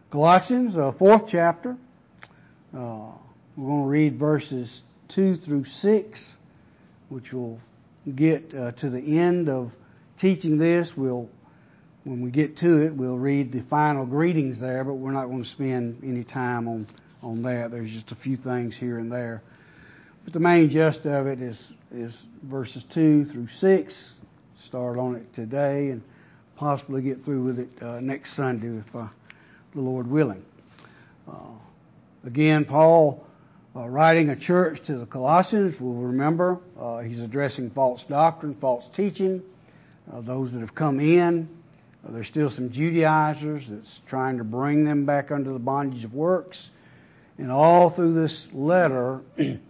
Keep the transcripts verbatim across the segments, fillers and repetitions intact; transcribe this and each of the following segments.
Colossians, uh, fourth chapter. Uh, we're going to read verses two through six, which will get uh, to the end of teaching this. We'll, when we get to it, we'll read the final greetings there, but we're not going to spend any time on, on that. There's just a few things here and there. But the main gist of it is, is verses two through six. Start on it today and possibly get through with it uh, next Sunday if uh, the Lord willing. Uh, again, Paul, uh, writing a church to the Colossians, will remember uh, he's addressing false doctrine, false teaching, uh, those that have come in. Uh, there's still some Judaizers that's trying to bring them back under the bondage of works. And all through this letter,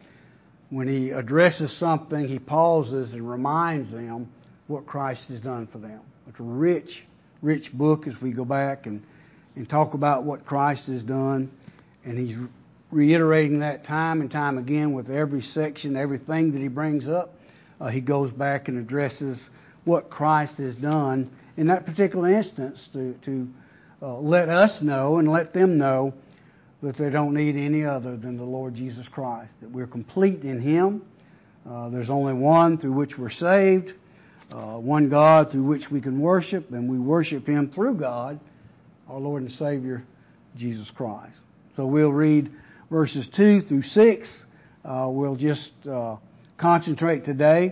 when he addresses something, he pauses and reminds them what Christ has done for them. It's a rich, rich book as we go back and and talk about what Christ has done. And he's reiterating that time and time again with every section, everything that he brings up. Uh, he goes back and addresses what Christ has done in that particular instance to, to uh, let us know and let them know that they don't need any other than the Lord Jesus Christ, that we're complete in Him. Uh, there's only one through which we're saved, uh, one God through which we can worship, and we worship Him through God, our Lord and Savior, Jesus Christ. So we'll read verses two through six. Uh, we'll just uh, concentrate today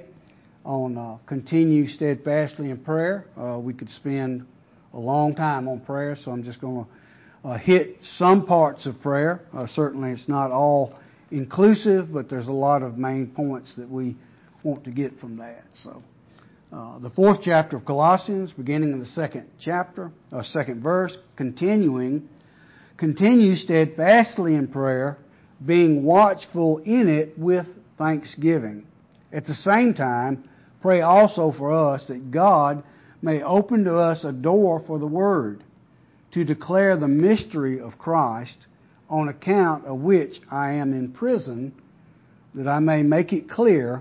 on uh, continue steadfastly in prayer. Uh, we could spend a long time on prayer, so I'm just going to uh, hit some parts of prayer. Uh, certainly it's not all inclusive, but there's a lot of main points that we want to get from that. So. Uh, the fourth chapter of Colossians, beginning in the second chapter, or second verse, continuing, continue steadfastly in prayer, being watchful in it with thanksgiving. At the same time, pray also for us that God may open to us a door for the Word, to declare the mystery of Christ, on account of which I am in prison, that I may make it clear,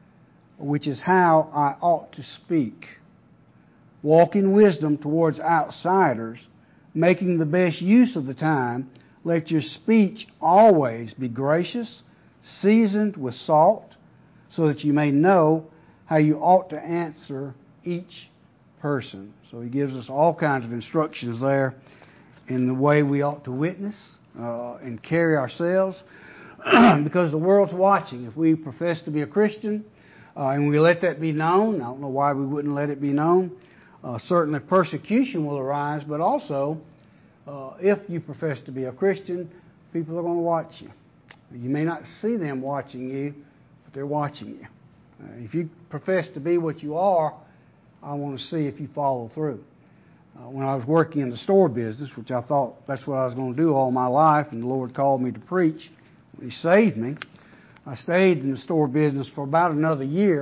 which is how I ought to speak. Walk in wisdom towards outsiders, making the best use of the time. Let your speech always be gracious, seasoned with salt, so that you may know how you ought to answer each person. So he gives us all kinds of instructions there in the way we ought to witness uh, and carry ourselves, because the world's watching. If we profess to be a Christian, Uh, and we let that be known. I don't know why we wouldn't let it be known. Uh, certainly persecution will arise, but also, uh, if you profess to be a Christian, people are going to watch you. You may not see them watching you, but they're watching you. Uh, if you profess to be what you are, I want to see if you follow through. Uh, when I was working in the store business, which I thought that's what I was going to do all my life, and the Lord called me to preach, He saved me. I stayed in the store business for about another year,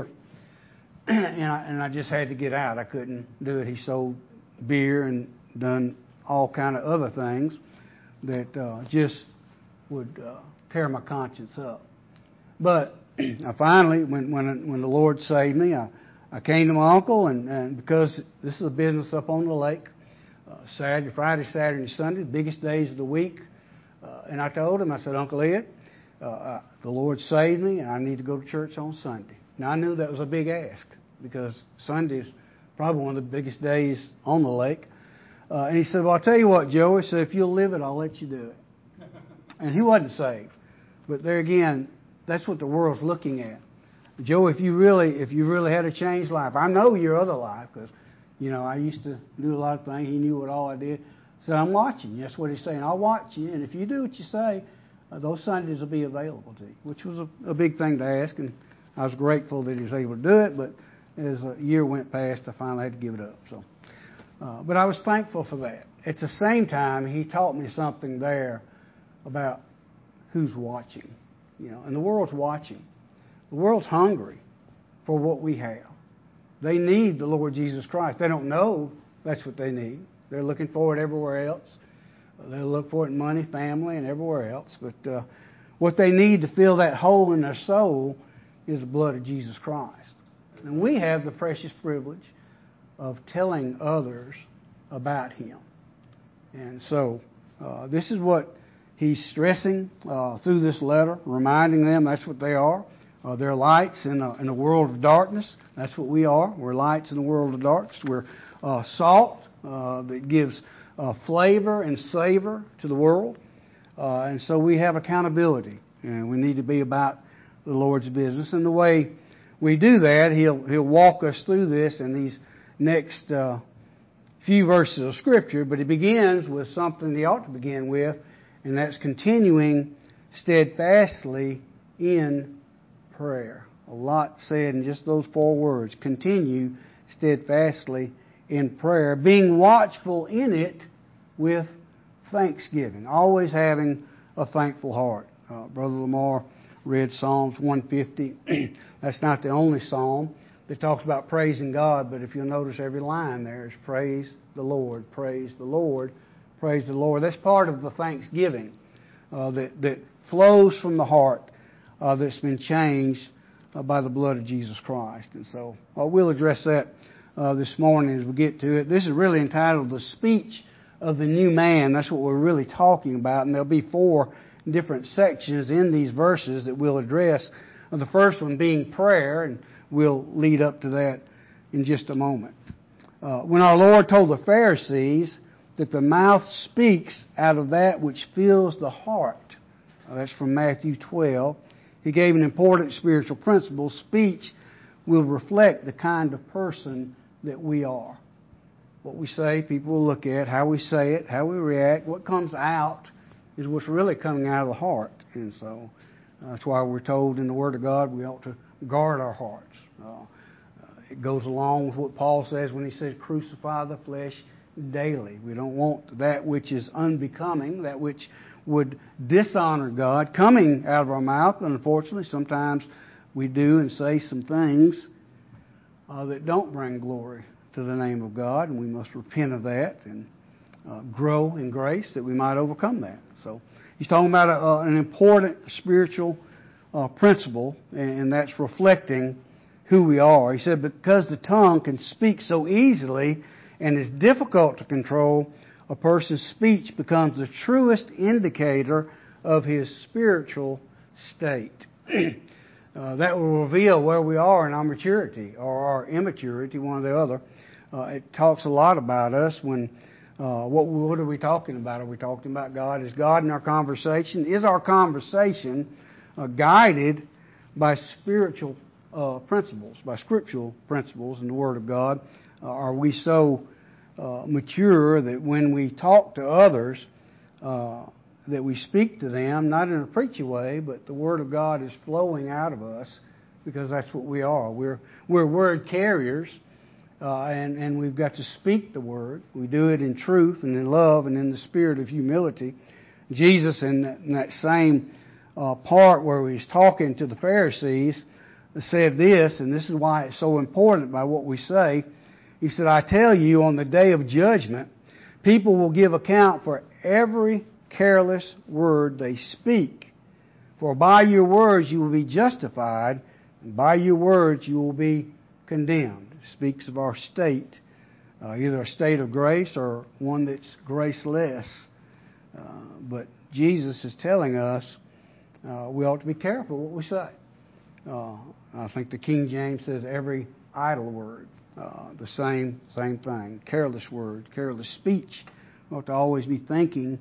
and I, and I just had to get out. I couldn't do it. He sold beer and done all kind of other things that uh, just would uh, tear my conscience up. But I finally, when when when the Lord saved me, I, I came to my uncle, and, and because this is a business up on the lake, uh, Saturday, Friday, Saturday, and Sunday, the biggest days of the week, uh, and I told him, I said, Uncle Ed, Uh, uh, the Lord saved me, and I need to go to church on Sunday. Now, I knew that was a big ask, because Sunday is probably one of the biggest days on the lake. Uh, and he said, well, I'll tell you what, Joey, so if you'll live it, I'll let you do it. And he wasn't saved. But there again, that's what the world's looking at. Joey, if you really if you really had a changed life, I know your other life, because, you know, I used to do a lot of things. He knew what all I did. So I'm watching you. That's what he's saying. I'll watch you, and if you do what you say, Uh, those Sundays will be available to you, which was a, a big thing to ask, and I was grateful that he was able to do it, but as a year went past, I finally had to give it up. So, uh, but I was thankful for that. At the same time, he taught me something there about who's watching, you know, and the world's watching. The world's hungry for what we have. They need the Lord Jesus Christ. They don't know that's what they need. They're looking for it everywhere else. They'll look for it in money, family, and everywhere else. But uh, what they need to fill that hole in their soul is the blood of Jesus Christ. And we have the precious privilege of telling others about Him. And so Uh, this is what he's stressing uh, through this letter, reminding them that's what they are. Uh, they're lights in a, in a world of darkness. That's what we are. We're lights in a world of darkness. We're uh, salt uh, that gives uh, flavor and savor to the world. Uh, and so we have accountability. And we need to be about the Lord's business. And the way we do that, He'll, he'll walk us through this in these next uh, few verses of Scripture. But He begins with something He ought to begin with, and that's continuing steadfastly in prayer. A lot said in just those four words. Continue steadfastly in prayer, being watchful in it with thanksgiving. Always having a thankful heart. Uh, Brother Lamar read Psalms one fifty. That's not the only psalm that talks about praising God, but if you'll notice every line there is praise the Lord, praise the Lord, praise the Lord. That's part of the thanksgiving uh, that, that flows from the heart uh, that's been changed uh, by the blood of Jesus Christ. And so uh, we'll address that uh, this morning as we get to it. This is really entitled The Speech of the New Man. That's what we're really talking about, and there'll be four different sections in these verses that we'll address. The first one being prayer, and we'll lead up to that in just a moment. Uh, when our Lord told the Pharisees that the mouth speaks out of that which fills the heart, uh, that's from Matthew twelve, He gave an important spiritual principle. Speech will reflect the kind of person that we are. What we say, people will look at, how we say it, how we react, what comes out is what's really coming out of the heart. And so uh, that's why we're told in the Word of God we ought to guard our hearts. Uh, uh, it goes along with what Paul says when he says crucify the flesh daily. We don't want that which is unbecoming, that which would dishonor God, coming out of our mouth. And unfortunately, sometimes we do and say some things uh, that don't bring glory to the name of God, and we must repent of that and uh, grow in grace that we might overcome that. So he's talking about a, uh, an important spiritual uh, principle, and that's reflecting who we are. He said, because the tongue can speak so easily and is difficult to control, a person's speech becomes the truest indicator of his spiritual state. uh, that will reveal where we are in our maturity or our immaturity, one or the other. Uh, it talks a lot about us when Uh, what, what are we talking about? Are we talking about God? Is God in our conversation? Is our conversation uh, guided by spiritual uh, principles, by scriptural principles in the Word of God? Uh, are we so uh, mature that when we talk to others, uh, that we speak to them, not in a preachy way, but the Word of God is flowing out of us because that's what we are. We're, we're word carriers. Uh, and, and we've got to speak the Word. We do it in truth and in love and in the spirit of humility. Jesus, in that, in that same uh, part where he's talking to the Pharisees, said this, and this is why it's so important by what we say. He said, I tell you, on the day of judgment, people will give account for every careless word they speak. For by your words you will be justified, and by your words you will be condemned. Speaks of our state, uh, either a state of grace or one that's graceless. Uh, but Jesus is telling us uh, we ought to be careful what we say. Uh, I think the King James says every idle word, uh, the same same thing. Careless word, careless speech. We ought to always be thinking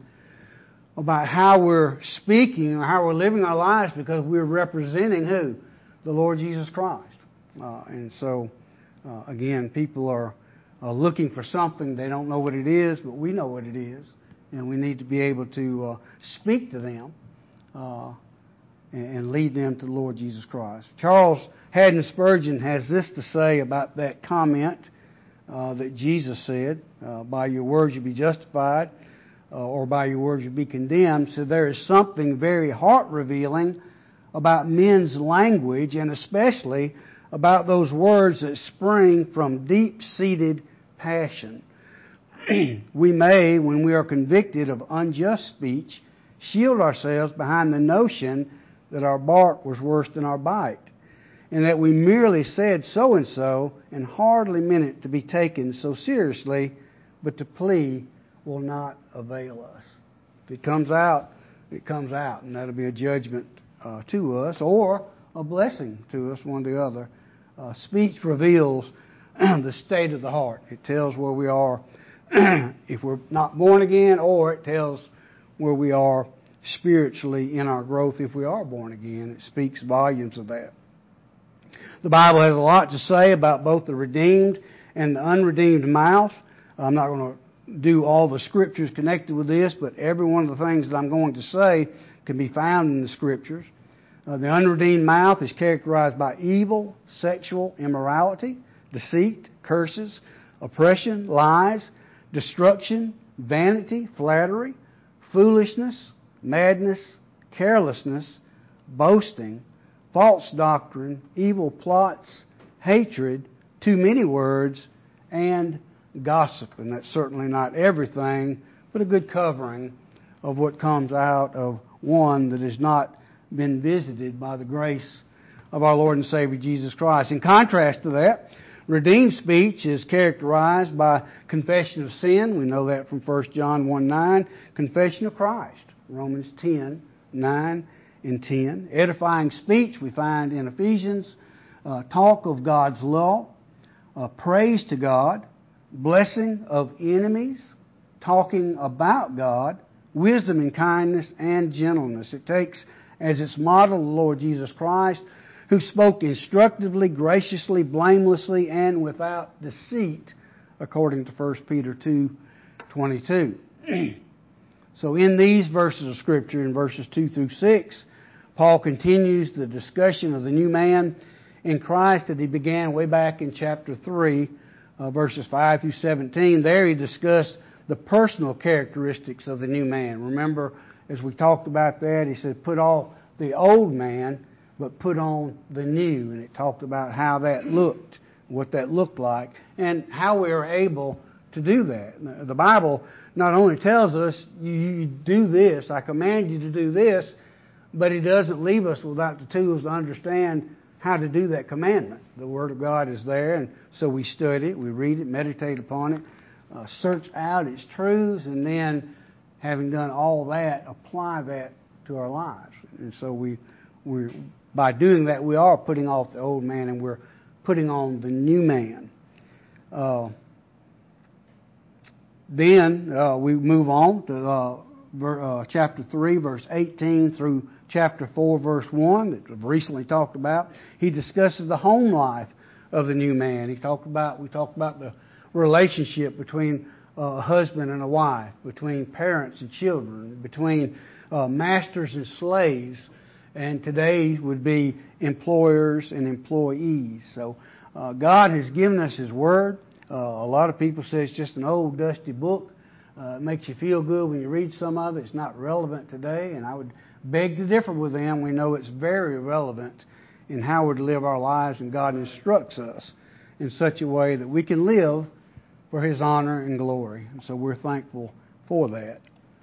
about how we're speaking or how we're living our lives because we're representing who? The Lord Jesus Christ. Uh, and so Uh, again, people are uh, looking for something. They don't know what it is, but we know what it is. And we need to be able to uh, speak to them uh, and, and lead them to the Lord Jesus Christ. Charles Haddon Spurgeon has this to say about that comment uh, that Jesus said, uh, by your words you'll be justified, uh, or by your words you'll be condemned. So there is something very heart-revealing about men's language, and especially about those words that spring from deep-seated passion. We may, when we are convicted of unjust speech, shield ourselves behind the notion that our bark was worse than our bite, and that we merely said so-and-so and hardly meant it to be taken so seriously, but to plea will not avail us. If it comes out, it comes out, and that'll be a judgment uh, to us or a blessing to us, one or the other. Uh, speech reveals the state of the heart. It tells where we are if we're not born again, or it tells where we are spiritually in our growth if we are born again. It speaks volumes of that. The Bible has a lot to say about both the redeemed and the unredeemed mouth. I'm not going to do all the scriptures connected with this, but every one of the things that I'm going to say can be found in the scriptures. Uh, the unredeemed mouth is characterized by evil, sexual immorality, deceit, curses, oppression, lies, destruction, vanity, flattery, foolishness, madness, carelessness, boasting, false doctrine, evil plots, hatred, too many words, and gossip. And that's certainly not everything, but a good covering of what comes out of one that has not been visited by the grace of our Lord and Savior Jesus Christ. In contrast to that, redeemed speech is characterized by confession of sin. We know that from First John one nine. Confession of Christ, Romans ten nine and ten. Edifying speech we find in Ephesians. Uh, talk of God's law. Uh, praise to God. Blessing of enemies. Talking about God. Wisdom and kindness and gentleness. It takes as its model the Lord Jesus Christ, who spoke instructively, graciously, blamelessly, and without deceit, according to First Peter two twenty-two. So in these verses of Scripture, in verses two through six, Paul continues the discussion of the new man in Christ that he began way back in chapter three, uh, verses five through seventeen. There he discussed the personal characteristics of the new man. Remember, as we talked about that, he said, put off the old man, but put on the new. And it talked about how that looked, what that looked like, and how we are able to do that. The Bible not only tells us, you, you do this, I command you to do this, but it doesn't leave us without the tools to understand how to do that commandment. The Word of God is there, and so we study it, we read it, meditate upon it, uh, search out its truths, and then, having done all that, apply that to our lives. And so we, we, by doing that, we are putting off the old man and we're putting on the new man. Uh, then uh, we move on to uh, ver, uh, chapter three, verse eighteen through chapter four, verse one, that we've recently talked about. He discusses the home life of the new man. He talked about we talked about the relationship between a husband and a wife, between parents and children, between uh, masters and slaves, and today would be employers and employees. So uh, God has given us His Word. Uh, a lot of people say it's just an old dusty book. Uh, it makes you feel good when you read some of it. It's not relevant today, and I would beg to differ with them. We know it's very relevant in how we're to live our lives, and God instructs us in such a way that we can live for His honor and glory. And so we're thankful for that.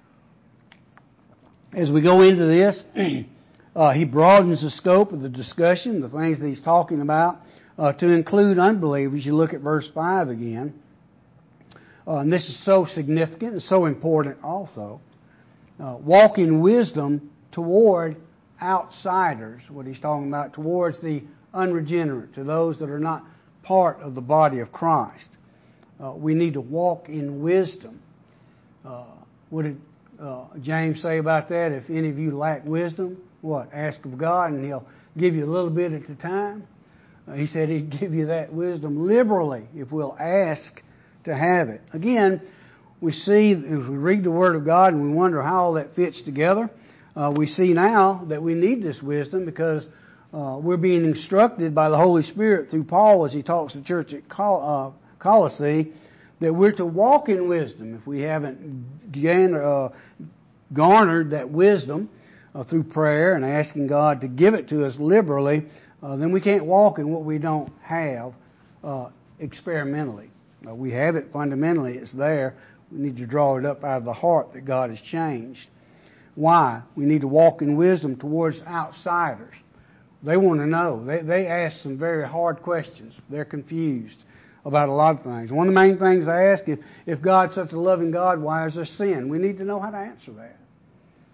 As we go into this, uh, he broadens the scope of the discussion, the things that he's talking about, uh, to include unbelievers. You look at verse five again. Uh, and this is so significant and so important also. Uh, walk in wisdom toward outsiders, what he's talking about, towards the unregenerate, to those that are not part of the body of Christ. Uh, we need to walk in wisdom. Uh, what did uh, James say about that? If any of you lack wisdom, what? Ask of God and He'll give you a little bit at a time. Uh, he said He'd give you that wisdom liberally if we'll ask to have it. Again, we see, as we read the Word of God and we wonder how all that fits together, uh, we see now that we need this wisdom because uh, we're being instructed by the Holy Spirit through Paul as he talks to the church at Col- uh, Colossae, that we're to walk in wisdom. If we haven't gained, uh, garnered that wisdom uh, through prayer and asking God to give it to us liberally, uh, then we can't walk in what we don't have uh, experimentally. Uh, we have it fundamentally. It's there. We need to draw it up out of the heart that God has changed. Why? We need to walk in wisdom towards outsiders. They want to know. They, they ask some very hard questions. They're confused about a lot of things. One of the main things I ask, if, if God's such a loving God, why is there sin? We need to know how to answer that.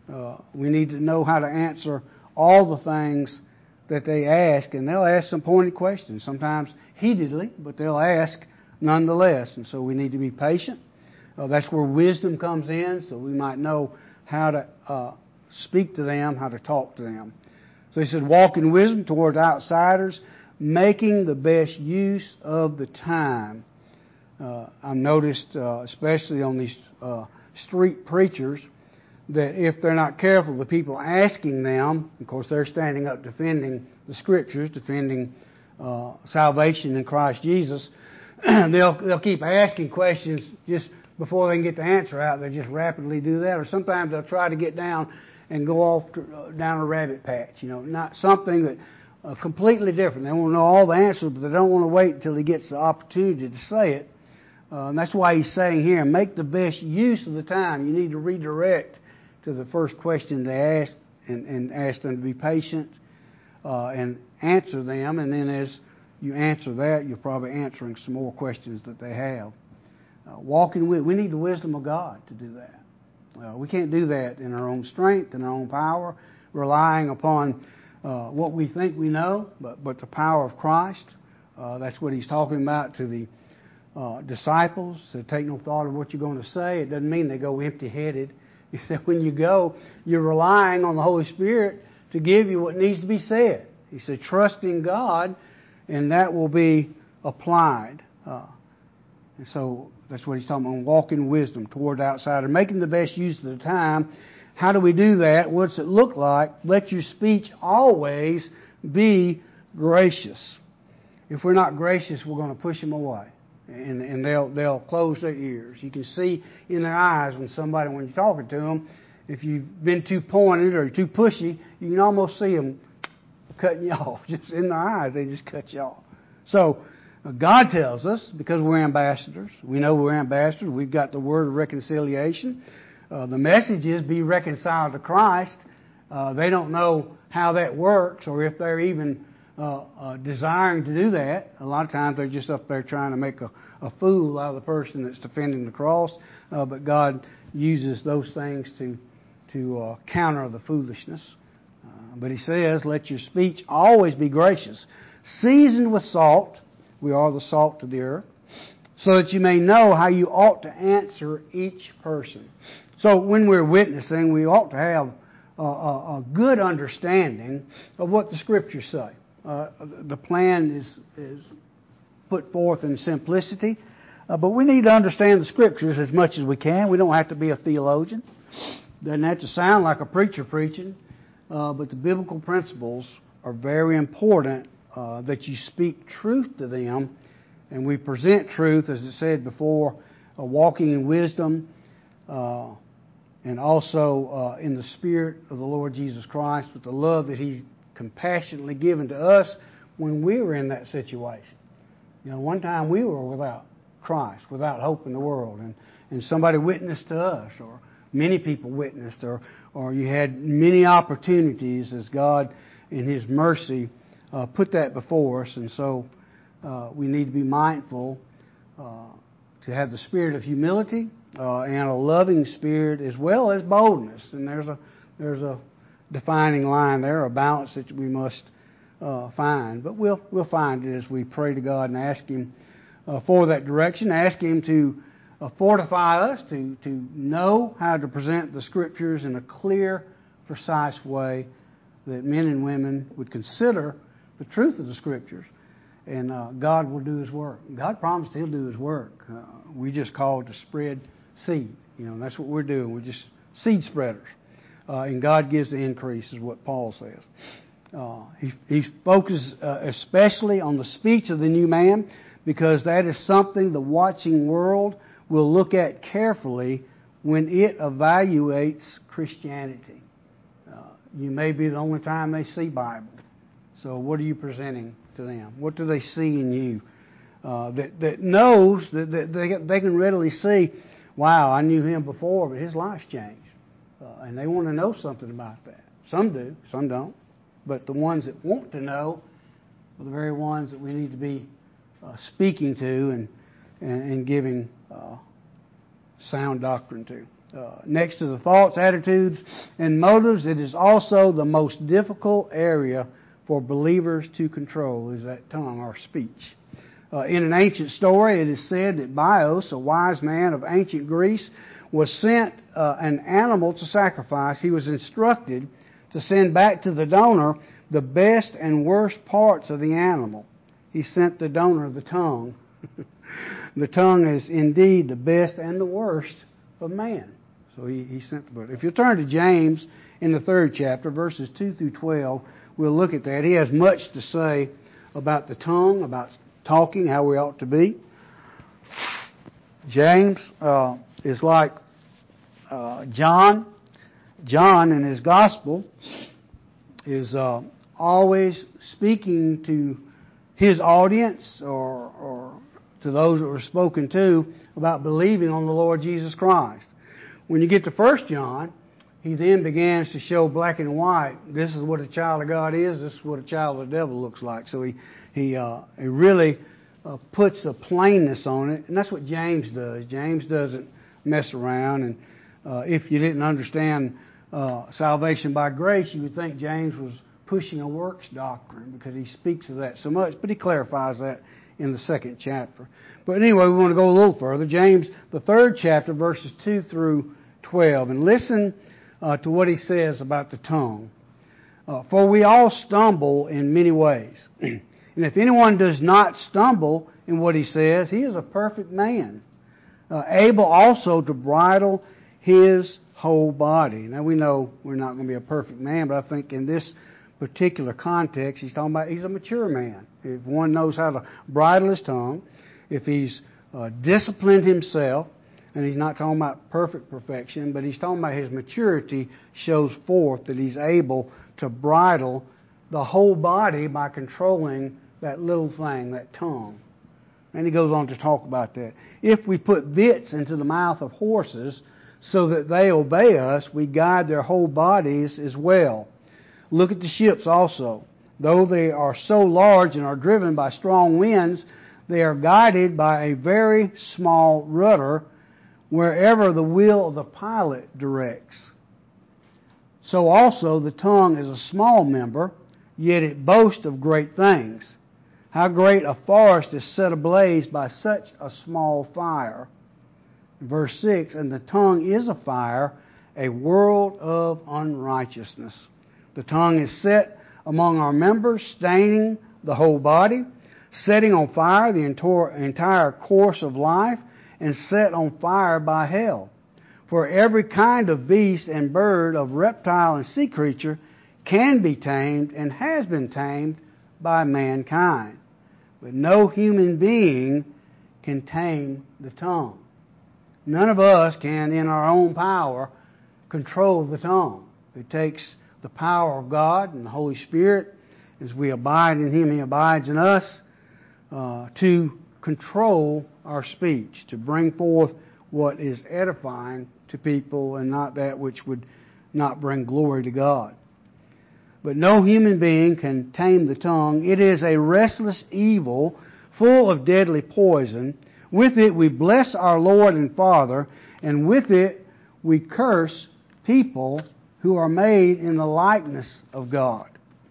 Uh, we need to know how to answer all the things that they ask, and they'll ask some pointed questions, sometimes heatedly, but they'll ask nonetheless. And so we need to be patient. Uh, that's where wisdom comes in, so we might know how to uh, speak to them, how to talk to them. So he said, walk in wisdom towards outsiders, making the best use of the time. Uh, I've noticed, uh, especially on these uh, street preachers, that if they're not careful, the people asking them, of course, they're standing up defending the Scriptures, defending uh, salvation in Christ Jesus. they'll they'll keep asking questions just before they can get the answer out. They just rapidly do that, or sometimes they'll try to get down and go off to, uh, down a rabbit patch. You know, not something that uh, completely different. They want to know all the answers, but they don't want to wait until he gets the opportunity to say it. Uh, and that's why he's saying here, make the best use of the time. You need to redirect to the first question they ask, and, and ask them to be patient uh, and answer them. And then as you answer that, you're probably answering some more questions that they have. Uh, walking with, we need the wisdom of God to do that. Uh, we can't do that in our own strength, in our own power, relying upon uh, what we think we know, but, but the power of Christ. Uh, that's what he's talking about to the uh, disciples. So take no thought of what you're going to say. It doesn't mean they go empty-headed. He said when you go, you're relying on the Holy Spirit to give you what needs to be said. He said trust in God, and that will be applied. Uh, and so that's what he's talking about, walk in wisdom toward outsider, making the best use of the time. How do we do that? What's it look like? Let your speech always be gracious. If we're not gracious, we're going to push them away. And, and they'll they'll close their ears. You can see in their eyes when somebody, when you're talking to them, if you've been too pointed or too pushy, you can almost see them cutting you off. Just in their eyes, they just cut you off. So uh, God tells us, because we're ambassadors, we know we're ambassadors, we've got the word of reconciliation. Uh, the message is be reconciled to Christ. Uh, they don't know how that works or if they're even Uh, uh, desiring to do that. A lot of times they're just up there trying to make a, a fool out of the person that's defending the cross. Uh, but God uses those things to to uh, counter the foolishness. Uh, but He says, "Let your speech always be gracious, seasoned with salt." We are the salt of the earth, so that you may know how you ought to answer each person. So when we're witnessing, we ought to have a, a, a good understanding of what the Scriptures say. Uh, the plan is, is put forth in simplicity, uh, but we need to understand the Scriptures as much as we can. We don't have to be a theologian. Doesn't have to sound like a preacher preaching, uh, but the biblical principles are very important uh, that you speak truth to them, and we present truth, as it said before, uh, walking in wisdom, uh, and also uh, in the Spirit of the Lord Jesus Christ, with the love that He's compassionately given to us when we were in that situation. You know, one time we were without Christ, without hope in the world, and, and somebody witnessed to us, or many people witnessed, or, or you had many opportunities as God in His mercy uh, put that before us. And so uh, we need to be mindful uh, to have the spirit of humility uh, and a loving spirit as well as boldness. And there's a there's a defining line there, a balance that we must uh, find. But we'll we'll find it as we pray to God and ask Him uh, for that direction. Ask Him to uh, fortify us, to, to know how to present the Scriptures in a clear, precise way that men and women would consider the truth of the Scriptures. And uh, God will do His work. God promised He'll do His work. Uh, we just called to spread seed. You know, that's what we're doing. We're just seed spreaders. Uh, and God gives the increase, is what Paul says. Uh, he, he focuses uh, especially on the speech of the new man, because that is something the watching world will look at carefully when it evaluates Christianity. Uh, you may be the only time they see Bible. So what are you presenting to them? What do they see in you uh, that, that knows that, that they, they can readily see, wow, I knew him before, but his life's changed. Uh, and they want to know something about that. Some do, some don't. But the ones that want to know are the very ones that we need to be uh, speaking to and, and, and giving uh, sound doctrine to. uh, next to the thoughts, attitudes, and motives, it is also the most difficult area for believers to control, is that tongue, our speech. Uh, in an ancient story, it is said that Bios, a wise man of ancient Greece, was sent uh, an animal to sacrifice. He was instructed to send back to the donor the best and worst parts of the animal. He sent the donor the tongue. The tongue is indeed the best and the worst of man. So he, he sent the bird. If you turn to James in the third chapter, verses two through twelve, we'll look at that. He has much to say about the tongue, about talking, how we ought to be. James uh, is like uh, John. John in his gospel is uh, always speaking to his audience or, or to those that were spoken to about believing on the Lord Jesus Christ. When you get to First John, he then begins to show black and white. This is what a child of God is. This is what a child of the devil looks like. So he he uh, he really uh, puts a plainness on it, and that's what James does. James doesn't mess around. And uh, if you didn't understand uh, salvation by grace, you would think James was pushing a works doctrine because he speaks of that so much. But he clarifies that in the second chapter. But anyway, we want to go a little further. James, the third chapter, verses two through twelve, and listen uh, to what he says about the tongue. Uh, For we all stumble in many ways. And if anyone does not stumble in what he says, he is a perfect man, uh, able also to bridle his whole body. Now we know we're not going to be a perfect man, but I think in this particular context, he's talking about he's a mature man. If one knows how to bridle his tongue, if he's uh, disciplined himself, and he's not talking about perfect perfection, but he's talking about his maturity shows forth that he's able to bridle the whole body by controlling that little thing, that tongue. And he goes on to talk about that. If we put bits into the mouth of horses so that they obey us, we guide their whole bodies as well. Look at the ships also. Though they are so large and are driven by strong winds, they are guided by a very small rudder wherever the will of the pilot directs. So also the tongue is a small member, yet it boasts of great things. How great a forest is set ablaze by such a small fire. Verse six, and the tongue is a fire, a world of unrighteousness. The tongue is set among our members, staining the whole body, setting on fire the entire course of life, and set on fire by hell. For every kind of beast and bird, of reptile and sea creature can be tamed and has been tamed by mankind. But no human being can tame the tongue. None of us can, in our own power, control the tongue. It takes the power of God and the Holy Spirit, as we abide in Him, He abides in us, uh, to control our speech, to bring forth what is edifying to people and not that which would not bring glory to God. But no human being can tame the tongue. It is a restless evil, full of deadly poison. With it we bless our Lord and Father, and with it we curse people who are made in the likeness of God.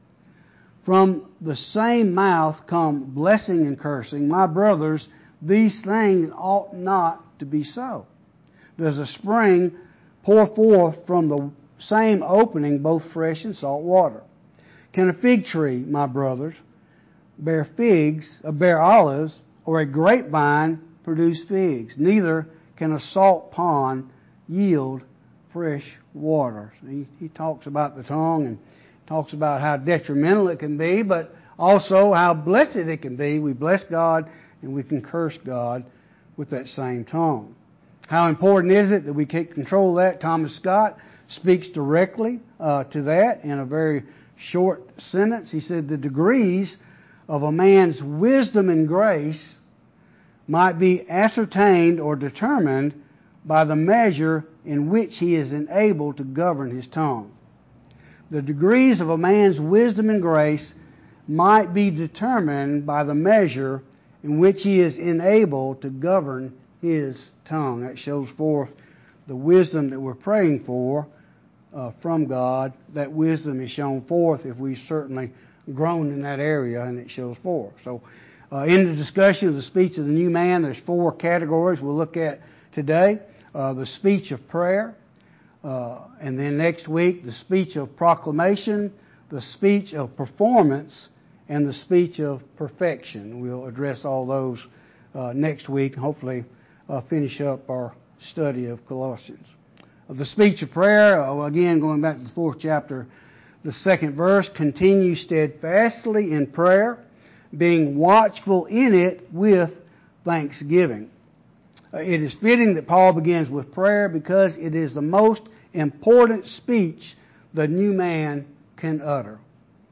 From the same mouth come blessing and cursing. My brothers, these things ought not to be so. Does a spring pour forth from the same opening both fresh and salt water? Can a fig tree, my brothers, bear figs, uh, bear olives, or a grapevine produce figs? Neither can a salt pond yield fresh water. He, he talks about the tongue and talks about how detrimental it can be, but also how blessed it can be. We bless God and we can curse God with that same tongue. How important is it that we take control of that? Thomas Scott speaks directly uh, to that in a very short sentence. He said, the degrees of a man's wisdom and grace might be ascertained or determined by the measure in which he is enabled to govern his tongue. The degrees of a man's wisdom and grace might be determined by the measure in which he is enabled to govern his tongue. That shows forth the wisdom that we're praying for uh, from God, that wisdom is shown forth if we've certainly grown in that area, and it shows forth. So uh, in the discussion of the speech of the new man, there's four categories we'll look at today. Uh, the speech of prayer, uh, and then next week the speech of proclamation, the speech of performance, and the speech of perfection. We'll address all those uh, next week, and hopefully uh, finish up our study of Colossians. Uh, the speech of prayer, uh, again going back to the fourth chapter, the second verse, continue steadfastly in prayer, being watchful in it with thanksgiving. Uh, it is fitting that Paul begins with prayer because it is the most important speech the new man can utter.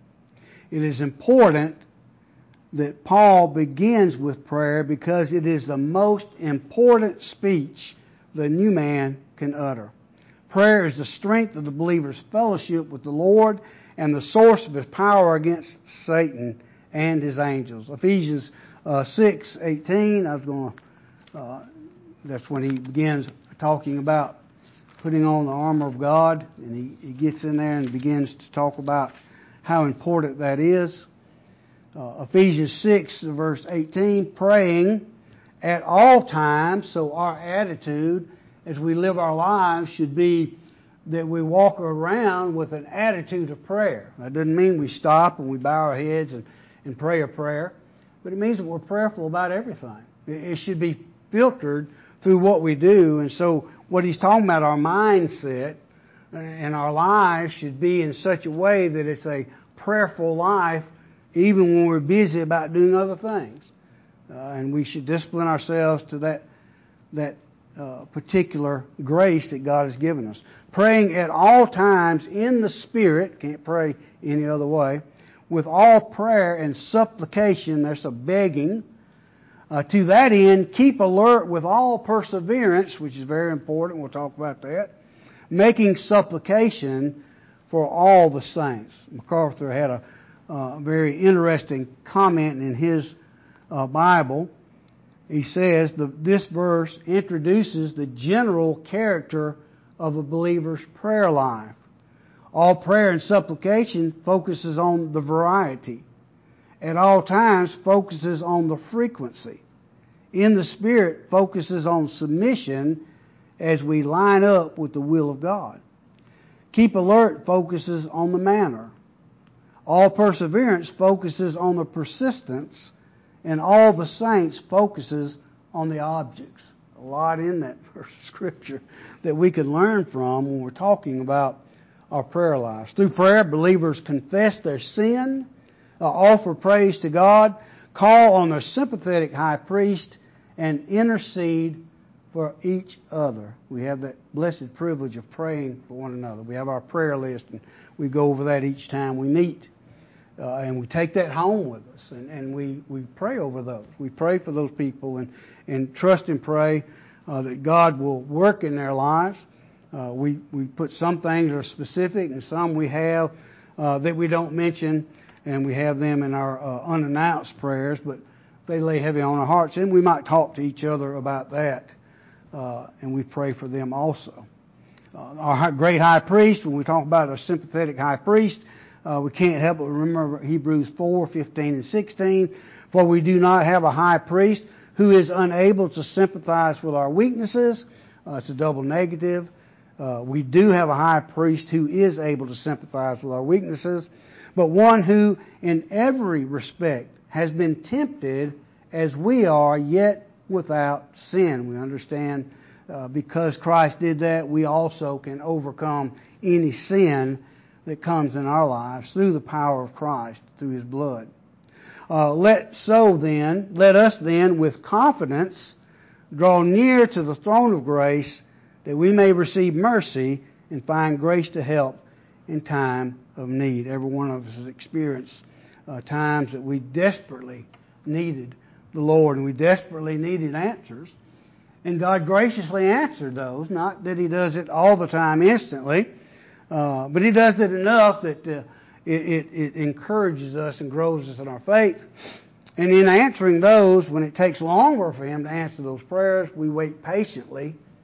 It is important that Paul begins with prayer because it is the most important speech the new man can utter. Prayer is the strength of the believer's fellowship with the Lord and the source of his power against Satan and his angels. Ephesians uh, six eighteen, I was going to, uh, that's when he begins talking about putting on the armor of God, and he, he gets in there and begins to talk about how important that is. Uh, Ephesians six, verse eighteen, praying at all times, so our attitude as we live our lives should be that we walk around with an attitude of prayer. That doesn't mean we stop and we bow our heads and, and pray a prayer, but it means that we're prayerful about everything. It should be filtered through what we do, and so what he's talking about, our mindset and our lives should be in such a way that it's a prayerful life even when we're busy about doing other things. Uh, and we should discipline ourselves to that that uh, particular grace that God has given us. Praying at all times in the Spirit, can't pray any other way, with all prayer and supplication, there's a begging. Uh, to that end, keep alert with all perseverance, which is very important, we'll talk about that, making supplication for all the saints. MacArthur had a uh, very interesting comment in his uh, Bible. He says that this verse introduces the general character of a believer's prayer life. All prayer and supplication focuses on the variety. At all times focuses on the frequency. In the Spirit focuses on submission as we line up with the will of God. Keep alert focuses on the manner. All perseverance focuses on the persistence, and all the saints focuses on the objects. A lot in that verse of Scripture that we can learn from when we're talking about our prayer lives. Through prayer, believers confess their sin, uh, offer praise to God, call on their sympathetic high priest, and intercede for each other. We have that blessed privilege of praying for one another. We have our prayer list, and we go over that each time we meet. Uh, and we take that home with us, and, and we, we pray over those. We pray for those people and, and trust and pray uh, that God will work in their lives. Uh, we, we put some things that are specific, and some we have uh, that we don't mention, and we have them in our uh, unannounced prayers, but they lay heavy on our hearts, and we might talk to each other about that, uh, and we pray for them also. Uh, our great high priest, when we talk about a sympathetic high priest, uh, we can't help but remember Hebrews four, fifteen and sixteen, for we do not have a high priest who is unable to sympathize with our weaknesses. Uh, it's a double negative. Uh, we do have a high priest who is able to sympathize with our weaknesses, but one who in every respect has been tempted as we are, yet without sin. We understand uh, because Christ did that, we also can overcome any sin that comes in our lives through the power of Christ, through His blood. Uh, let so then, let us then with confidence draw near to the throne of grace that we may receive mercy and find grace to help in time of need. Every one of us has experienced uh, times that we desperately needed the Lord and we desperately needed answers. And God graciously answered those. Not that He does it all the time instantly, uh, but He does it enough that uh, it, it, it encourages us and grows us in our faith. And in answering those, when it takes longer for Him to answer those prayers, we wait patiently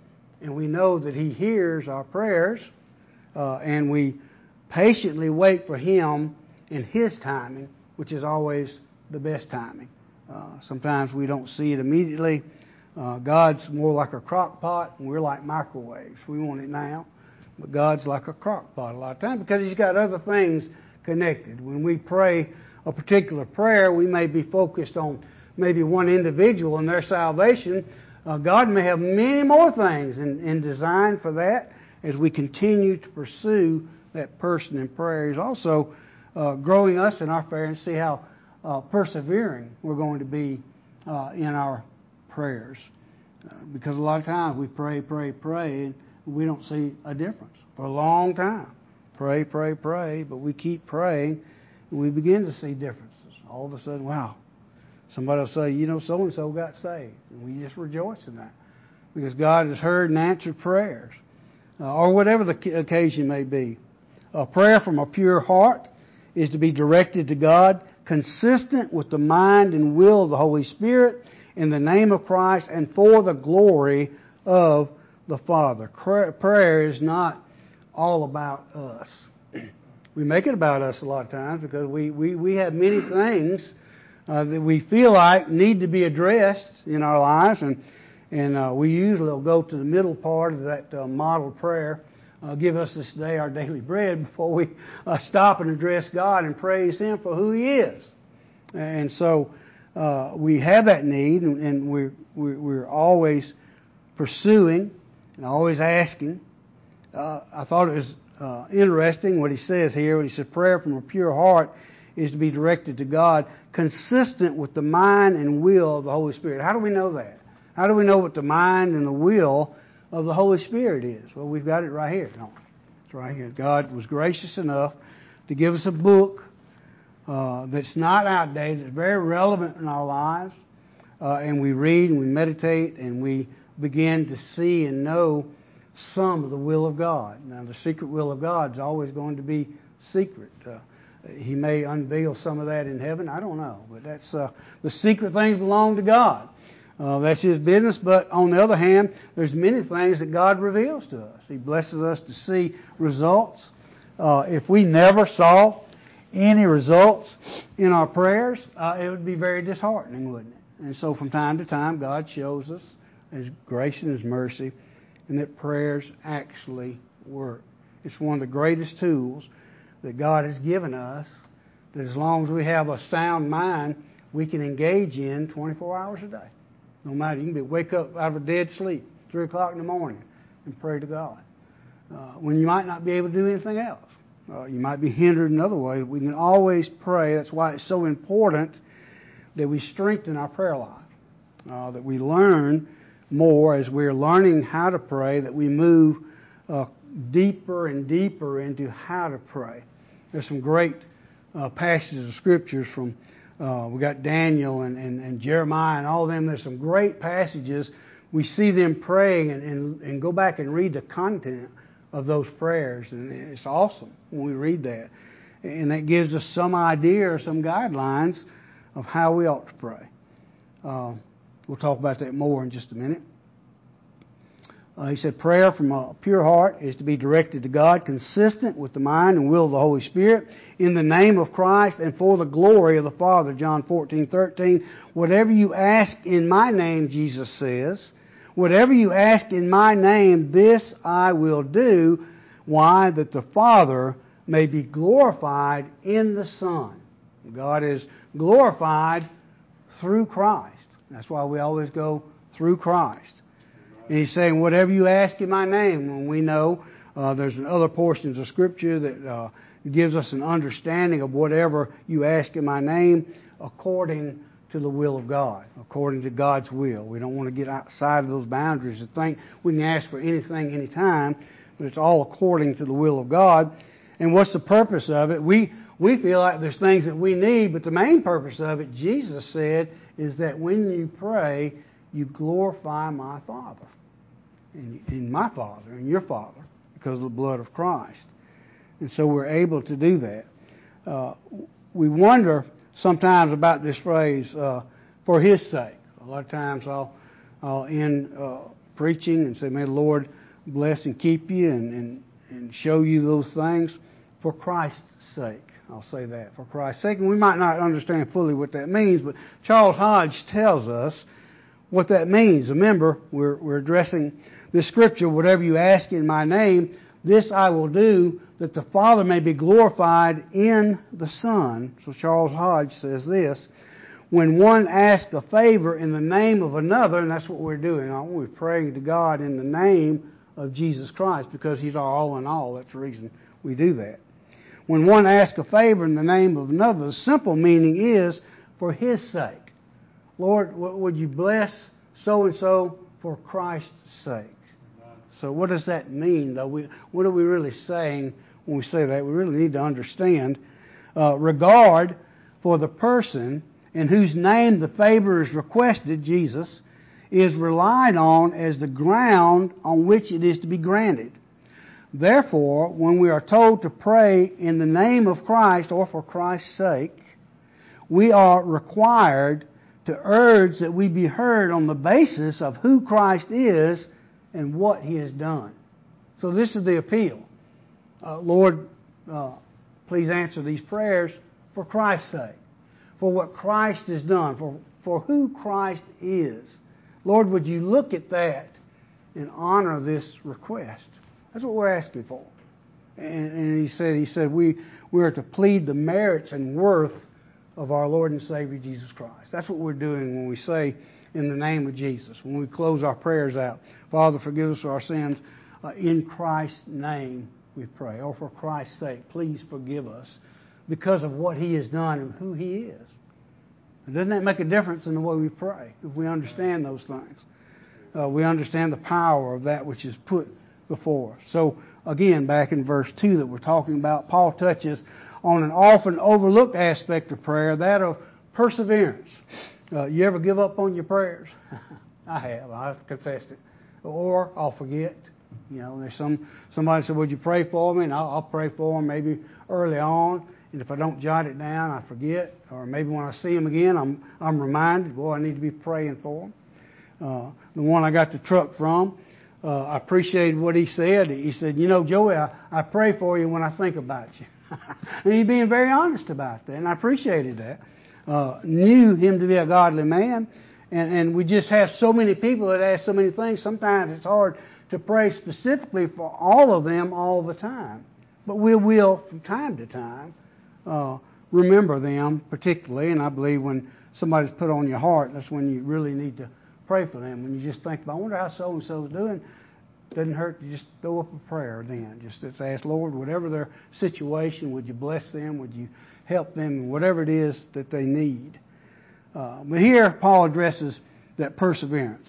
and we know that He hears our prayers, uh, and we patiently wait for Him in His timing, which is always the best timing. Uh, sometimes we don't see it immediately. Uh, God's more like a crock pot, and we're like microwaves. We want it now. But God's like a crock pot a lot of times because He's got other things connected. When we pray a particular prayer, we may be focused on maybe one individual and their salvation. Uh, God may have many more things in, in design for that as we continue to pursue that person in prayer. He's also uh, growing us in our prayer and see how uh, persevering we're going to be uh, in our prayers. Uh, because a lot of times we pray, pray, pray, and we don't see a difference for a long time. Pray, pray, pray, but we keep praying, and we begin to see differences. All of a sudden, wow, somebody will say, you know, so-and-so got saved. And we just rejoice in that because God has heard and answered prayers, uh, or whatever the occasion may be. A prayer from a pure heart is to be directed to God, consistent with the mind and will of the Holy Spirit, in the name of Christ and for the glory of the Father. Prayer is not all about us. We make it about us a lot of times because we, we, we have many things uh, that we feel like need to be addressed in our lives, and and uh, we usually will go to the middle part of that uh, model prayer. Uh, give us this day our daily bread before we uh, stop and address God and praise Him for who He is. And so uh, we have that need, and, and we're, we're we're always pursuing and always asking. Uh, I thought it was uh, interesting what he says here. When he said, prayer from a pure heart is to be directed to God, consistent with the mind and will of the Holy Spirit. How do we know that? How do we know what the mind and the will of the Holy Spirit is? Well, we've got it right here. No, it's right here. God was gracious enough to give us a book uh, that's not outdated. It's very relevant in our lives. Uh, and we read and we meditate and we begin to see and know some of the will of God. Now, the secret will of God is always going to be secret. Uh, he may unveil some of that in heaven. I don't know. But that's uh, the secret things belong to God. Uh, that's His business. But on the other hand, there's many things that God reveals to us. He blesses us to see results. Uh, if we never saw any results in our prayers, uh, it would be very disheartening, wouldn't it? And so from time to time, God shows us His grace and His mercy, and that prayers actually work. It's one of the greatest tools that God has given us, that as long as we have a sound mind, we can engage in twenty-four hours a day. No matter, you can be, wake up out of a dead sleep, three o'clock in the morning, and pray to God. Uh, when you might not be able to do anything else. Uh, you might be hindered in other ways. We can always pray. That's why it's so important that we strengthen our prayer life. Uh, that we learn more as we're learning how to pray, that we move uh, deeper and deeper into how to pray. There's some great uh, passages of scriptures from, uh, we got Daniel and, and, and Jeremiah and all of them. There's some great passages. We see them praying and, and, and go back and read the content of those prayers. And it's awesome when we read that. And that gives us some idea or some guidelines of how we ought to pray. Uh, We'll talk about that more in just a minute. Uh, he said prayer from a pure heart is to be directed to God, consistent with the mind and will of the Holy Spirit, in the name of Christ and for the glory of the Father. John fourteen thirteen. Whatever you ask in my name, Jesus says, whatever you ask in my name, this I will do. Why? That the Father may be glorified in the Son. God is glorified through Christ. That's why we always go through Christ. And He's saying, whatever you ask in my name, when we know uh, there's other portions of Scripture that uh, gives us an understanding of whatever you ask in my name according to the will of God, according to God's will. We don't want to get outside of those boundaries and think we can ask for anything, anytime, but it's all according to the will of God. And what's the purpose of it? We We feel like there's things that we need, but the main purpose of it, Jesus said, is that when you pray, you glorify my Father, and, and my Father, and your Father, because of the blood of Christ. And so we're able to do that. Uh, we wonder sometimes about this phrase, uh, for His sake. A lot of times I'll, I'll end uh, preaching and say, may the Lord bless and keep you and, and, and show you those things for Christ's sake. I'll say that, for Christ's sake. And we might not understand fully what that means, but Charles Hodge tells us what that means. Remember, we're, we're addressing this scripture, whatever you ask in my name, this I will do, that the Father may be glorified in the Son. So Charles Hodge says this, when one asks a favor in the name of another, and that's what we're doing, aren't we? We're praying to God in the name of Jesus Christ, because He's our all in all. That's the reason we do that. When one asks a favor in the name of another, the simple meaning is for His sake. Lord, would you bless so-and-so for Christ's sake? So what does that mean, though? We, what are we really saying when we say that? We really need to understand uh, regard for the person in whose name the favor is requested, Jesus, is relied on as the ground on which it is to be granted. Therefore, when we are told to pray in the name of Christ or for Christ's sake, we are required to urge that we be heard on the basis of who Christ is and what He has done. So this is the appeal. Uh, Lord, uh, please answer these prayers for Christ's sake, for what Christ has done, for, for who Christ is. Lord, would you look at that and honor this request? That's what we're asking for. And, and he said, he said we, we are to plead the merits and worth of our Lord and Savior Jesus Christ. That's what we're doing when we say in the name of Jesus, when we close our prayers out. Father, forgive us for our sins. Uh, in Christ's name we pray. Or for Christ's sake, please forgive us because of what He has done and who He is. And doesn't that make a difference in the way we pray if we understand those things? Uh, we understand the power of that which is put before us. So again, back in verse two that we're talking about, Paul touches on an often overlooked aspect of prayer, that of perseverance. Uh, you ever give up on your prayers? I have. I've confessed it. Or I'll forget. You know, there's some somebody said, "Would you pray for me?" And I'll, I'll pray for them maybe early on. And if I don't jot it down, I forget. Or maybe when I see them again, I'm I'm reminded. Boy, I need to be praying for them. Uh, the one I got the truck from, uh, I appreciated what he said. He said, "You know, Joey, I, I pray for you when I think about you." And he's being very honest about that, and I appreciated that. Uh, knew him to be a godly man, and, and we just have so many people that ask so many things. Sometimes it's hard to pray specifically for all of them all the time, but we will from time to time uh, remember them particularly. And I believe when somebody's put on your heart, that's when you really need to pray for them. When you just think about, I wonder how so and so is doing. Doesn't hurt to just throw up a prayer then. Just, just ask, Lord, whatever their situation, would you bless them? Would you help them in whatever it is that they need? Uh, but here, Paul addresses that perseverance.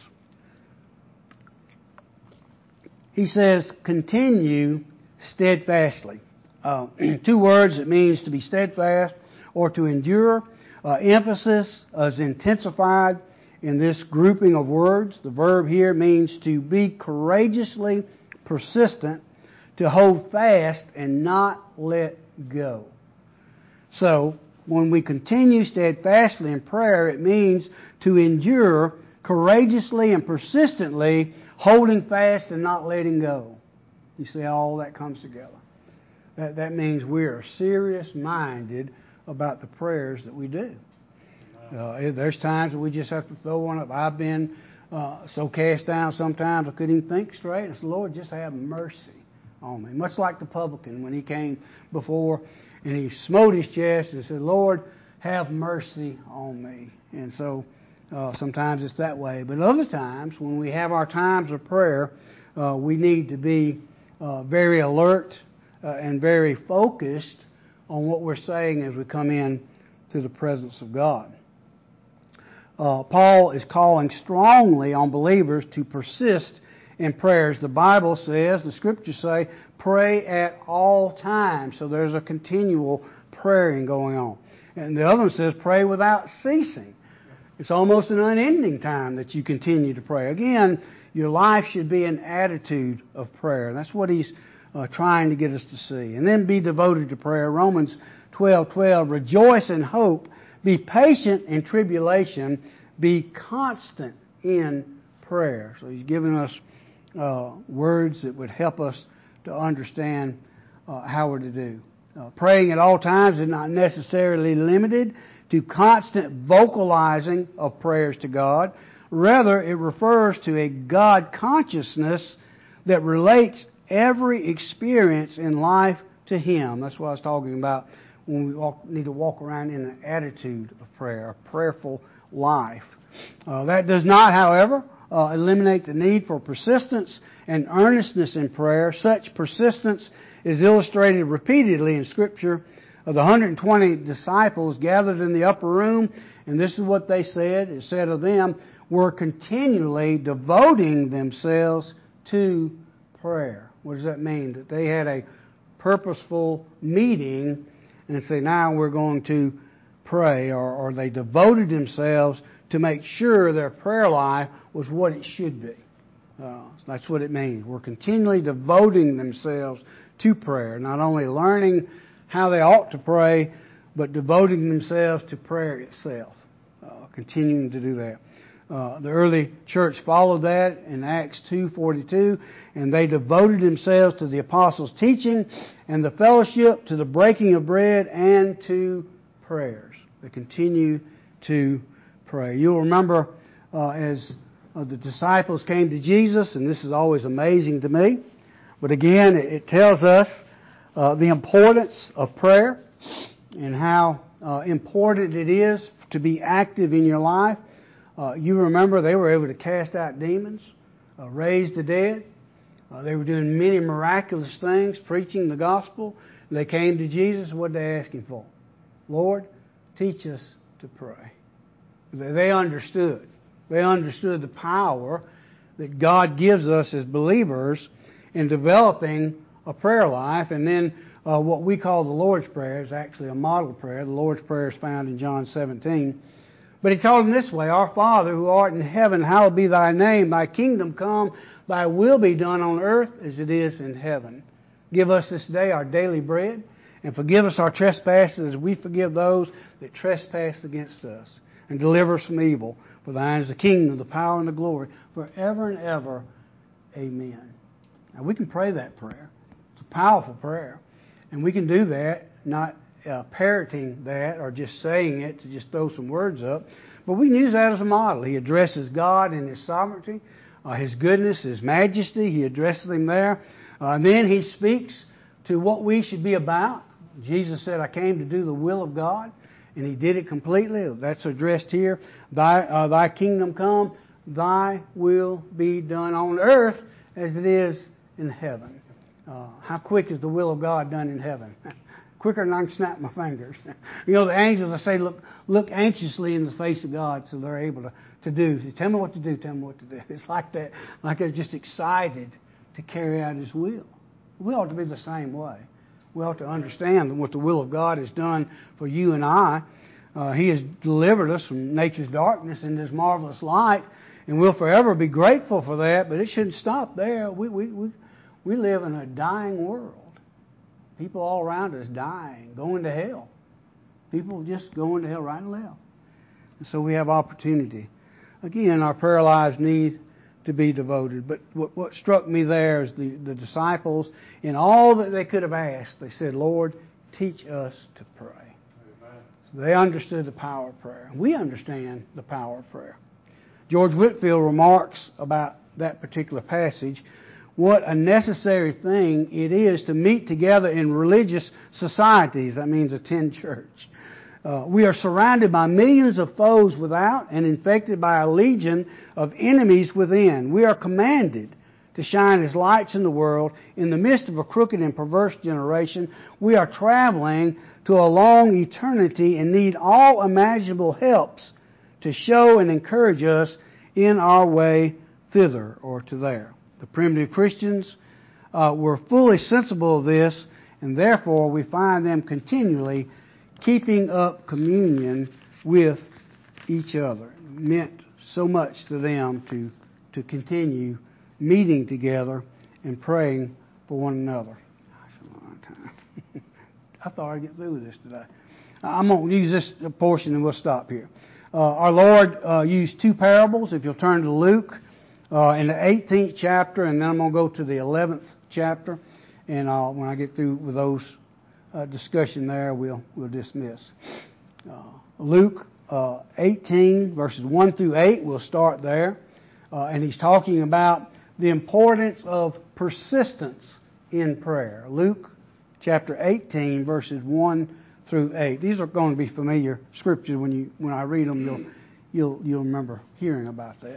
He says, continue steadfastly. Uh, two words, it means to be steadfast or to endure. Uh, emphasis is intensified in this grouping of words. The verb here means to be courageously persistent, to hold fast and not let go. So, when we continue steadfastly in prayer, it means to endure courageously and persistently, holding fast and not letting go. You see how all that comes together. That, that means we are serious-minded about the prayers that we do. Uh, there's times that we just have to throw one up. I've been uh, so cast down sometimes I couldn't even think straight. I said, Lord, just have mercy on me. Much like the publican when he came before and he smote his chest and said, Lord, have mercy on me. And so uh, sometimes it's that way. But other times when we have our times of prayer, uh, we need to be uh, very alert uh, and very focused on what we're saying as we come in to the presence of God. Uh, Paul is calling strongly on believers to persist in prayers. The Bible says, the Scriptures say, pray at all times. So there's a continual praying going on. And the other one says, pray without ceasing. It's almost an unending time that you continue to pray. Again, your life should be an attitude of prayer. That's what he's uh, trying to get us to see. And then be devoted to prayer. Romans twelve twelve, rejoice in hope. Be patient in tribulation. Be constant in prayer. So he's giving us uh, words that would help us to understand uh, how we're to do. Uh, praying at all times is not necessarily limited to constant vocalizing of prayers to God. Rather, it refers to a God consciousness that relates every experience in life to Him. That's what I was talking about when we walk, need to walk around in an attitude of prayer, a prayerful life. Uh, that does not, however, uh, eliminate the need for persistence and earnestness in prayer. Such persistence is illustrated repeatedly in Scripture. Of the one hundred twenty disciples gathered in the upper room, and this is what they said. It said of them, were continually devoting themselves to prayer. What does that mean? That they had a purposeful meeting and say, now we're going to pray, or, or they devoted themselves to make sure their prayer life was what it should be. Uh, that's what it means. We're continually devoting themselves to prayer, not only learning how they ought to pray, but devoting themselves to prayer itself, uh, continuing to do that. Uh, the early church followed that in Acts two forty-two, and they devoted themselves to the apostles' teaching and the fellowship, to the breaking of bread, and to prayers. They continue to pray. You'll remember uh, as uh, the disciples came to Jesus, and this is always amazing to me, but again, it, it tells us uh, the importance of prayer and how uh, important it is to be active in your life. Uh, you remember they were able to cast out demons, uh, raise the dead. Uh, they were doing many miraculous things, preaching the gospel. They came to Jesus. What did they ask Him for? Lord, teach us to pray. They understood. They understood the power that God gives us as believers in developing a prayer life. And then uh, what we call the Lord's Prayer is actually a model prayer. The Lord's Prayer is found in John seventeen. But He told them this way, Our Father who art in heaven, hallowed be Thy name. Thy kingdom come, Thy will be done on earth as it is in heaven. Give us this day our daily bread, and forgive us our trespasses as we forgive those that trespass against us. And deliver us from evil. For Thine is the kingdom, the power, and the glory, forever and ever. Amen. Now we can pray that prayer. It's a powerful prayer. And we can do that, not Uh, parroting that or just saying it to just throw some words up. But we can use that as a model. He addresses God in His sovereignty, uh, His goodness, His majesty. He addresses Him there. Uh, and then He speaks to what we should be about. Jesus said, I came to do the will of God. And He did it completely. That's addressed here. Thy, uh, thy kingdom come, Thy will be done on earth as it is in heaven. Uh, how quick is the will of God done in heaven? Quicker than I can snap my fingers. You know, the angels, I say, look look anxiously in the face of God so they're able to, to do. Say, tell me what to do, tell me what to do. It's like that, like they're just excited to carry out His will. We ought to be the same way. We ought to understand what the will of God has done for you and I. Uh, he has delivered us from nature's darkness into His marvelous light, and we'll forever be grateful for that, but it shouldn't stop there. We, we, we, we live in a dying world. People all around us dying, going to hell. People just going to hell right and left. And so we have opportunity. Again, our prayer lives need to be devoted. But what, what struck me there is the, the disciples, in all that they could have asked, they said, Lord, teach us to pray. Amen. So they understood the power of prayer. We understand the power of prayer. George Whitefield remarks about that particular passage, what a necessary thing it is to meet together in religious societies. That means attend church. Uh, we are surrounded by millions of foes without and infected by a legion of enemies within. We are commanded to shine as lights in the world in the midst of a crooked and perverse generation. We are traveling to a long eternity and need all imaginable helps to show and encourage us in our way thither or to there. The primitive Christians uh, were fully sensible of this, and therefore we find them continually keeping up communion with each other. It meant so much to them to, to continue meeting together and praying for one another. Gosh, a long time. I thought I'd get through with this today. I'm going to use this portion and we'll stop here. Uh, our Lord uh, used two parables. If you'll turn to Luke, uh, in the eighteenth chapter, and then I'm going to go to the eleventh chapter. And uh, when I get through with those uh, discussion there, we'll we'll dismiss. Uh, Luke uh, eighteen, verses one through eight, we'll start there. Uh, and he's talking about the importance of persistence in prayer. Luke chapter eighteen, verses one through eight. These are going to be familiar scriptures. When you when I read them, you'll you'll you'll remember hearing about that.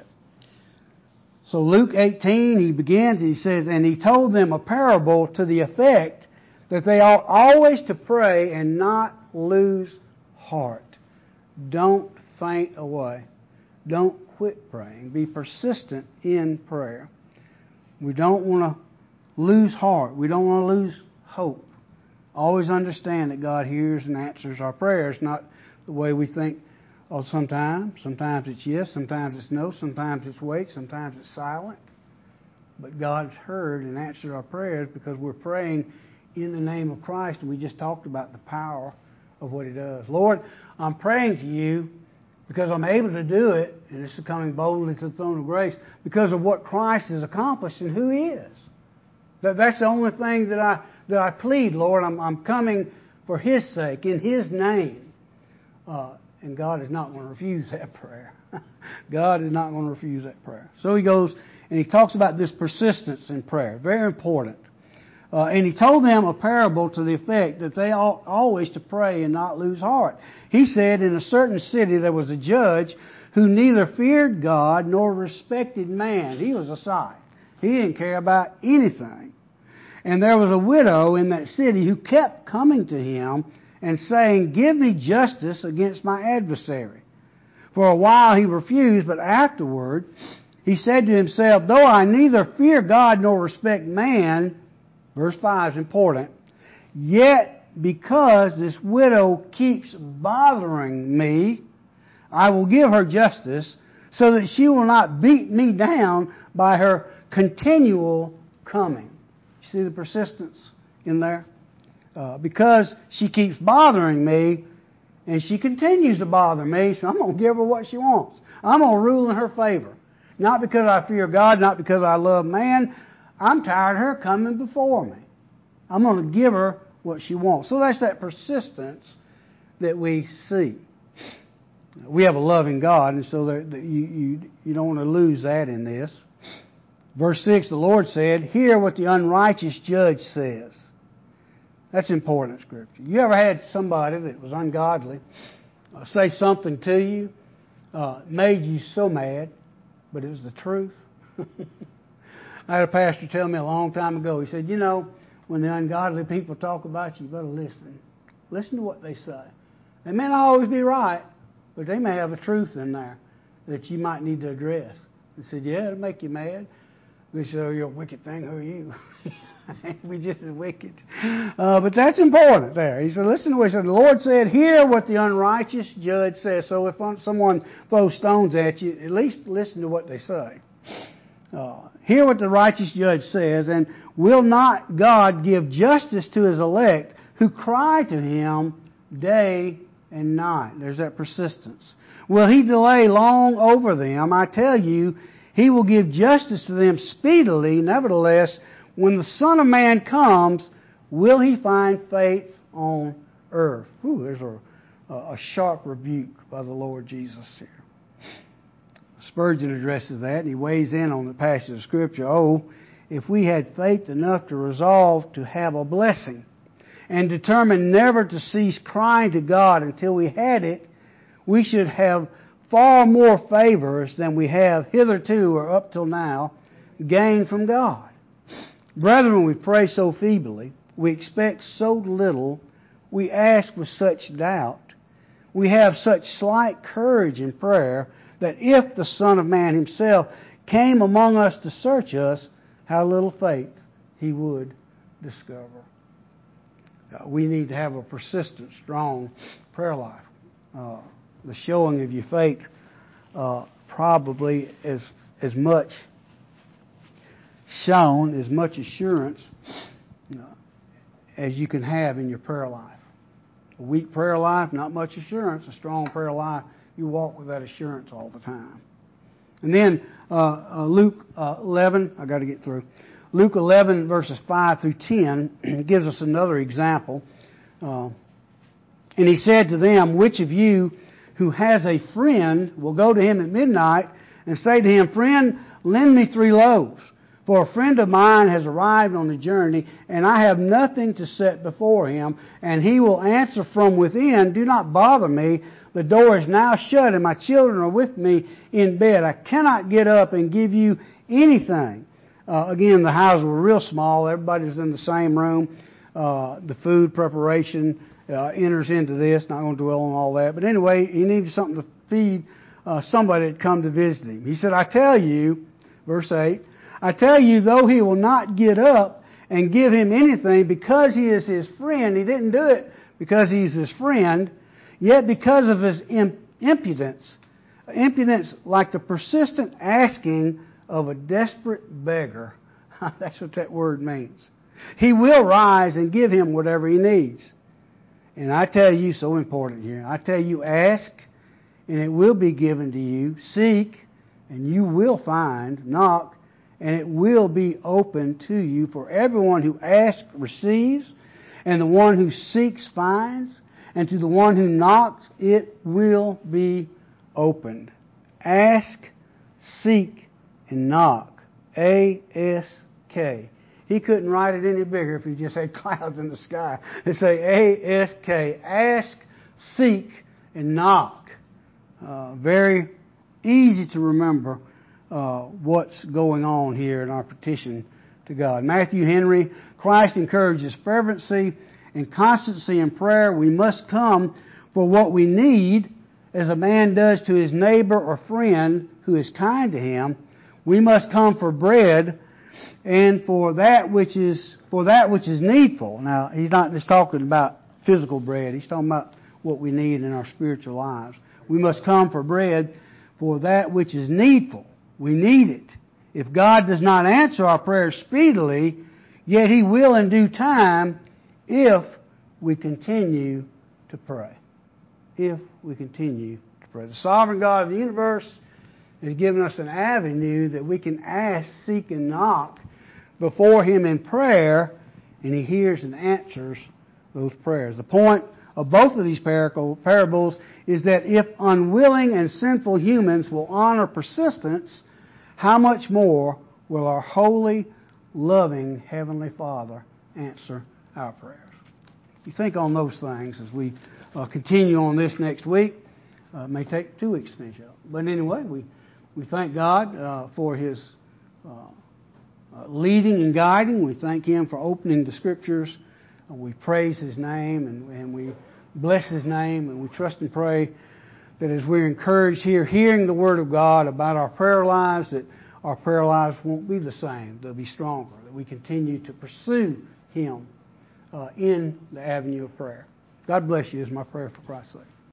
So Luke eighteen, he begins, he says, and he told them a parable to the effect that they ought always to pray and not lose heart. Don't faint away. Don't quit praying. Be persistent in prayer. We don't want to lose heart. We don't want to lose hope. Always understand that God hears and answers our prayers, not the way we think. Oh, sometimes. Sometimes it's yes, sometimes it's no, sometimes it's wait, sometimes it's silent. But God's heard and answered our prayers because we're praying in the name of Christ, and we just talked about the power of what He does. Lord, I'm praying to You because I'm able to do it, and this is coming boldly to the throne of grace, because of what Christ has accomplished and who He is. That That's the only thing that I that I plead, Lord. I'm, I'm coming for His sake, in His name. Uh, And God is not going to refuse that prayer. God is not going to refuse that prayer. So he goes and he talks about this persistence in prayer. Very important. Uh, and he told them a parable to the effect that they ought always to pray and not lose heart. He said, in a certain city there was a judge who neither feared God nor respected man. He was a sight. He didn't care about anything. And there was a widow in that city who kept coming to him and saying, give me justice against my adversary. For a while he refused, but afterward he said to himself, though I neither fear God nor respect man, verse five is important, yet because this widow keeps bothering me, I will give her justice so that she will not beat me down by her continual coming. You see the persistence in there? Uh, because she keeps bothering me, and she continues to bother me, so I'm going to give her what she wants. I'm going to rule in her favor. Not because I fear God, not because I love man. I'm tired of her coming before me. I'm going to give her what she wants. So that's that persistence that we see. We have a loving God, and so that you, you, you don't want to lose that in this. Verse six, the Lord said, hear what the unrighteous judge says. That's important scripture. You ever had somebody that was ungodly uh, say something to you, uh, made you so mad, but it was the truth? I had a pastor tell me a long time ago, he said, you know, when the ungodly people talk about you, you better listen. Listen to what they say. They may not always be right, but they may have a truth in there that you might need to address. He said, yeah, it'll make you mad. We said, oh, you're a wicked thing, who are you? We just as wicked. Uh, but that's important there. He said, listen to what he said. The Lord said, hear what the unrighteous judge says. So if someone throws stones at you, at least listen to what they say. Uh, hear what the righteous judge says, and will not God give justice to His elect who cry to Him day and night? There's that persistence. Will He delay long over them? I tell you, He will give justice to them speedily. Nevertheless, when the Son of Man comes, will He find faith on earth? Ooh, there's a, a sharp rebuke by the Lord Jesus here. Spurgeon addresses that, and he weighs in on the passage of Scripture. Oh, if we had faith enough to resolve to have a blessing and determined never to cease crying to God until we had it, we should have far more favors than we have hitherto or up till now gained from God. Brethren, we pray so feebly, we expect so little, we ask with such doubt, we have such slight courage in prayer, that if the Son of Man Himself came among us to search us, how little faith He would discover. Uh, we need to have a persistent, strong prayer life. Uh, the showing of your faith uh, probably as as much shown, as much assurance you know, as you can have in your prayer life. A weak prayer life, not much assurance. A strong prayer life, you walk with that assurance all the time. And then uh, uh, Luke uh, eleven, I got to get through. Luke eleven verses five through ten gives us another example. Uh, and he said to them, which of you who has a friend will go to him at midnight and say to him, friend, lend me three loaves, for a friend of mine has arrived on the journey, and I have nothing to set before him. And he will answer from within, do not bother me. The door is now shut, and my children are with me in bed. I cannot get up and give you anything. Uh, again, the houses were real small. Everybody was in the same room. Uh, the food preparation uh, enters into this. Not going to dwell on all that. But anyway, he needed something to feed uh, somebody that had come to visit him. He said, I tell you, verse eight, I tell you, though he will not get up and give him anything because he is his friend, he didn't do it because he's his friend, yet because of his impudence, impudence like the persistent asking of a desperate beggar, that's what that word means, he will rise and give him whatever he needs. And I tell you, so important here, I tell you, ask, and it will be given to you. Seek, and you will find. Knock, and it will be open to you. For everyone who asks receives, and the one who seeks finds, and to the one who knocks it will be opened. Ask, seek, and knock. A S K. He couldn't write it any bigger if he just had clouds in the sky. They say A S K. Ask, seek, and knock. Uh, very easy to remember uh, what's going on here in our petition to God. Matthew Henry, Christ encourages fervency and constancy in prayer. We must come for what we need, as a man does to his neighbor or friend who is kind to him. We must come for bread and for that which is for that which is needful. Now, he's not just talking about physical bread. He's talking about what we need in our spiritual lives. We must come for bread for that which is needful. We need it. If God does not answer our prayers speedily, yet He will in due time if we continue to pray. If we continue to pray. The sovereign God of the universe has given us an avenue that we can ask, seek, and knock before Him in prayer, and He hears and answers those prayers. The point of both of these parables is that if unwilling and sinful humans will honor persistence, how much more will our holy, loving Heavenly Father answer our prayers? You think on those things as we uh, continue on this next week. Uh, it may take two weeks to finish up. But anyway, we, we thank God uh, for His uh, uh, leading and guiding. We thank Him for opening the Scriptures. Uh, we praise His name and, and we bless His name, and we trust and pray that as we're encouraged here, hearing the Word of God about our prayer lives, that our prayer lives won't be the same. They'll be stronger, that we continue to pursue Him uh, in the avenue of prayer. God bless you is my prayer for Christ's sake.